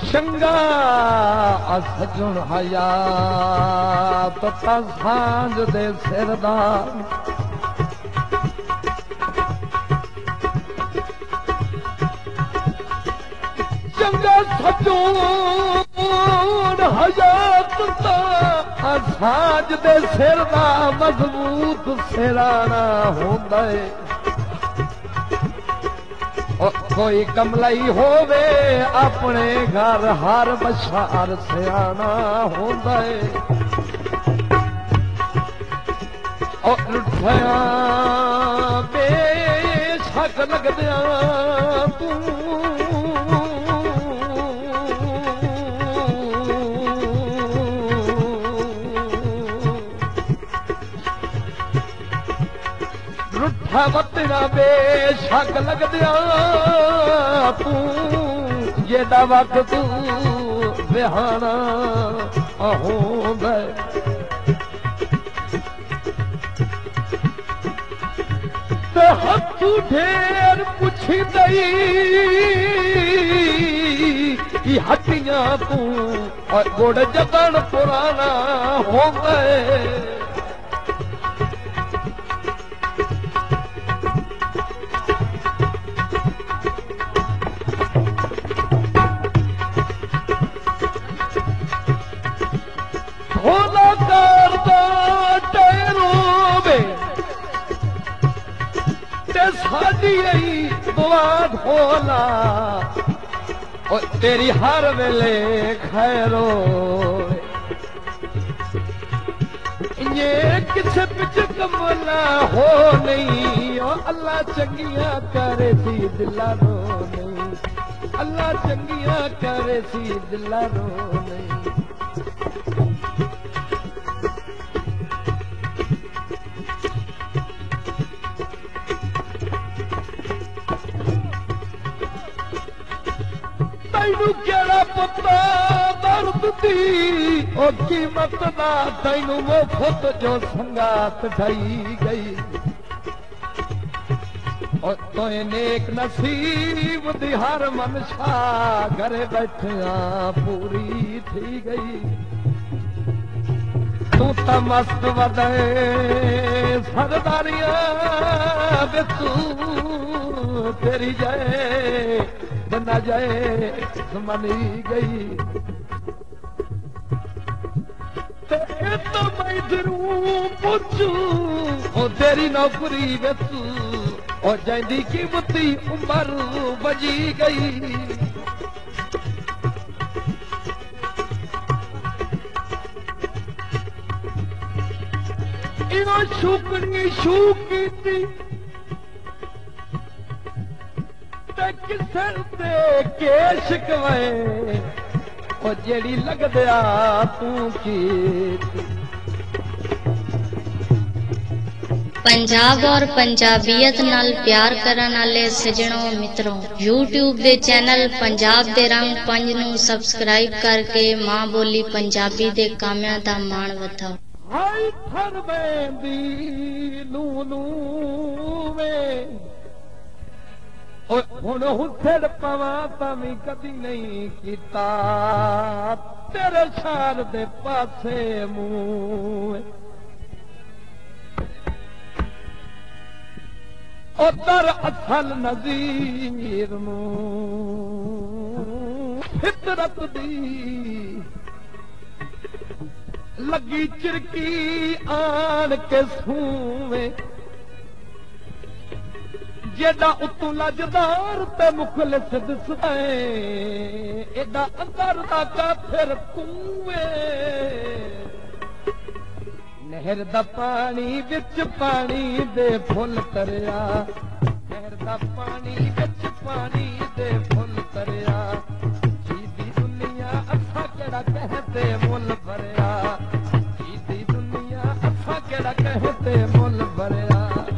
चंगा सजण हयात ता सांझ दे सिरदा चंगा सजण हयात ता सांझ दे सिरदा मजबूत सिराना होंदा है कोई कमलाई होवे अपने घर हर बशार सियाना होंदा है और रुठया बेशक लगदिया तू रुठा वतना बेशक लगदिया तू जेड़ा वक्त तू बिहाना होंदा ते हथ ढेर पुछी दई कि हटियां तू और गुड़ जतन पुराना होंदा होला और तेरी हर वेले खैरो ये किसे पिछ कमला हो नहीं और अल्लाह चंगिया करे सी दिला रो नहीं अल्लाह चंगिया करे सी दिला रो नहीं केड़ा पुता दर्द दी ओ कीमत ना तैनू वो खुद जो संगात ढाई गई और तो नेक नसीब दी हर मनशा घरे बैठिया पूरी थी गई तू तो मस्त वदे सरदारिया तू तेरी जाए बना जाए मनी गई तो मैं जरूर पूछू ओ तेरी नौकरी बेतू और जाती कीमती उम्र बजी गई इनो शुक्री शूकी थी किसर ते केश कवे ओ जेड़ी लग दिया तू की पंजाब और पंजाबियत नाल प्यार करन वाले सजणों मित्रों YouTube दे चैनल पंजाब दे रंग 5 नू सब्सक्राइब करके मां बोली पंजाबी दे कामियां दा मान वधाओ हाय थर बेंदी नू नू वे हुण हुसड़ पवा तमी कदी नहीं कीता तेरे शार दे पासे मुंह उधर असल नज़ीर फितरत दी लगी चिरकी आन के सूवे जेड़ा उतू लजदार ते मुखलिस दिसदा एदा अंदर दा काफिर तूए नहर दा पानी विच पानी दे फुल तरिया नहर दा पानी विच पानी दे फुल तरिया जीदी दुनिया असा केड़ा कहते मुल भरिया जीदी दुनिया असा केड़ा कहते मुल भरिया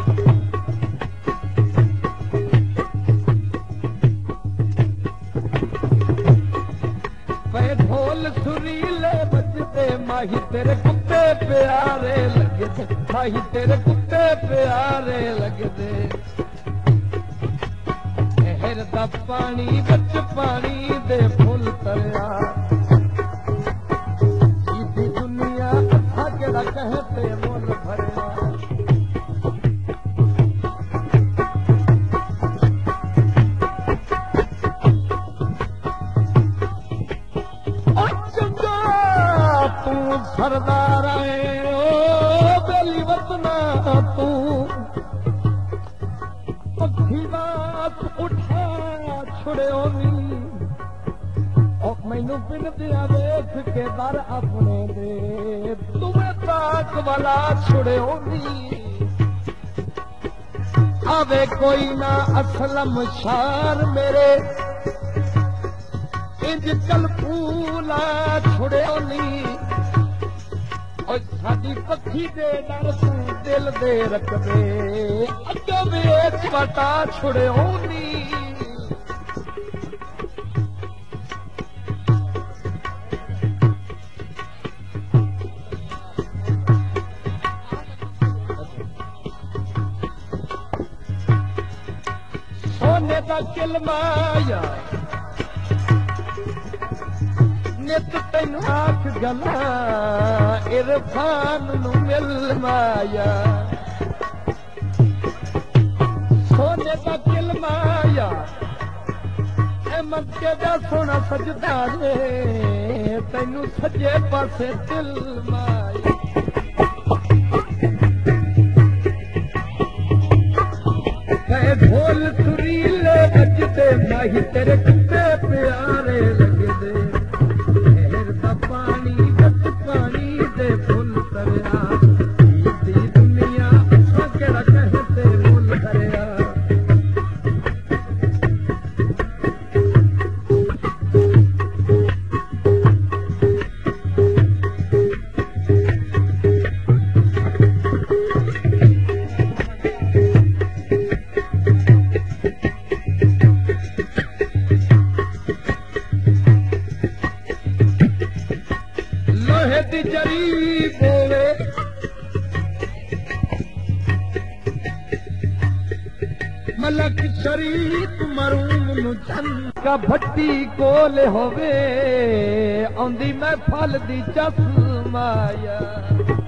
सुरीले बजते माही तेरे कुत्ते प्यारे लगदे माही तेरे कुत्ते प्यारे लगदे शहर दा पानी विच पानी दे फुल तरिया ईदी दुनिया अथा केड़ा कहते मुल भरिया तू सरदार आए ओ बेली वतना तू पक्षी बात उठा छुड़ियो नी और मैनू पिन दिया वेख के दर अपने दे तुम्हें ताक वाला छुड़ियो नी आवे कोई ना असलम शार मेरे इंज कल फूला छुड़ियो नी और साडी पक्षी दे डर तू दिल दे रखबे अगे वेच बता छुड़ियो नी सोने दा किलमाया नित तैनू आख गला इरफान नू मिल माया सोने दा किलमाया अहमद के दा सोना सजदा ने तैनू सजे पासे दिल माया कहे ढोल सुरीले बजते माही तेरे कुत्ते प्यारे लगदे शहर दा पानी विच पानी दे फुल तरिया ईदी दुनिया असां केड़ा कहते मुल भरिया जरी बोले मलक शरीफ मरूम नु का भट्टी कोल होवे आंदी मैं फल दी चस माया